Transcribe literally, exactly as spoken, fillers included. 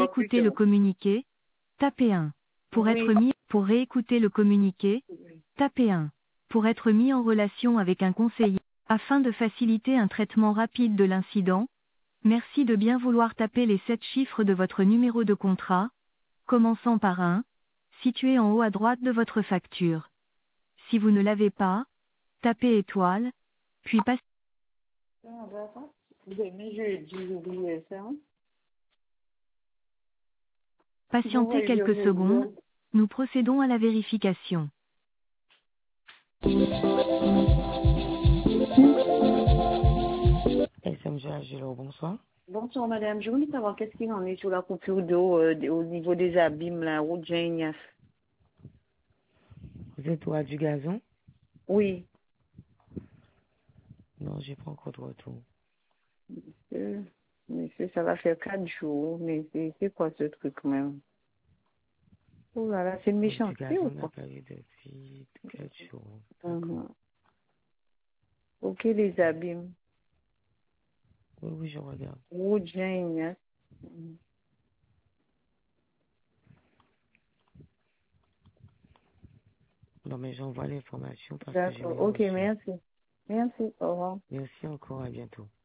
réécouter le communiqué, tapez un. Pour Oui. être mis, pour réécouter le communiqué, tapez un. Pour être mis en relation avec un conseiller, afin de faciliter un traitement rapide de l'incident, merci de bien vouloir taper les sept chiffres de votre numéro de contrat, commençant par un, situé en haut à droite de votre facture. Si vous ne l'avez pas, tapez étoile, puis passez. Mais je j'ai oublié ça. Bon, Patientez ouais, je quelques secondes, vais- nous procédons à la vérification. S M G Agilo, bonsoir. Bonsoir madame, je voulais savoir qu'est-ce qu'il en est sur la coupure d'eau euh, des- au niveau des abîmes, la route Jean-Ignace. Vous êtes au du gazon? Oui. Non, j'ai pas encore de retour. Euh, mais c'est- ça va faire quatre jours, mais c'est c'est quoi ce truc même? Oh là là, c'est une Donc, du méchanceté gazon, ou on n'a quoi? pas eu depuis quatre jours. D'accord. Mhm. Ok, les abîmes. Oui, oui, je regarde. Route Jean-Ignace. Mhm. Non, mais j'envoie l'information parce que je D'accord, l'ai ok, reçue. merci. Merci, au revoir. Merci encore, à bientôt.